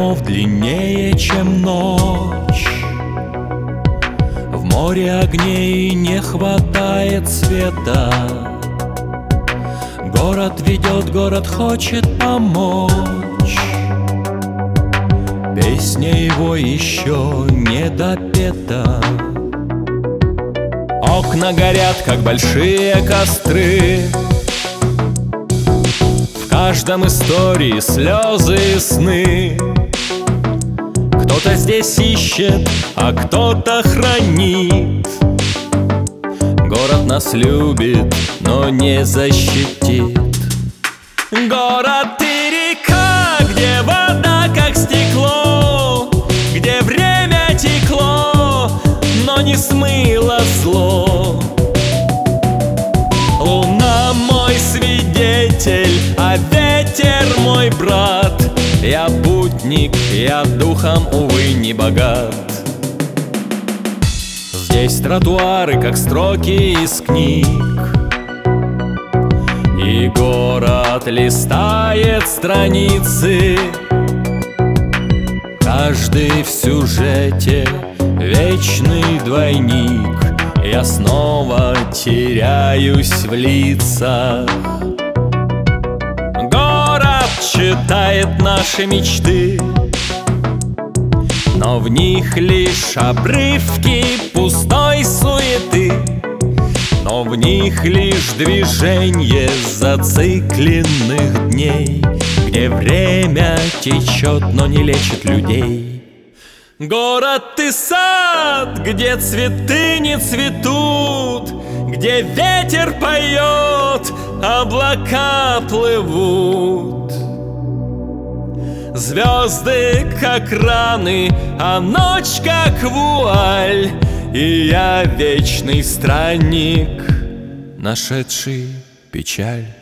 домов длиннее, чем ночь. В море огней не хватает света. Город ведет, город хочет помочь. Песня его еще не допета. Окна горят, как большие костры. В каждом истории слезы и сны. Кто-то здесь ищет, а кто-то хранит. Город нас любит, но не защитит. Город и река, где вода как стекло, где время текло, но не смыло зло. Луна мой свидетель, а ветер мой брат. Я путник, я духом, увы, не богат. Здесь тротуары, как строки из книг, и город листает страницы. Каждый в сюжете вечный двойник. Я снова теряюсь в лицах. Город читает наши мечты, но в них лишь обрывки пустой суеты. Но в них лишь движение зацикленных дней, где время течет, но не лечит людей. Город и сад, где цветы не цветут, где ветер поет, облака плывут. Звезды как раны, а ночь как вуаль. И я вечный странник, нашедший печаль.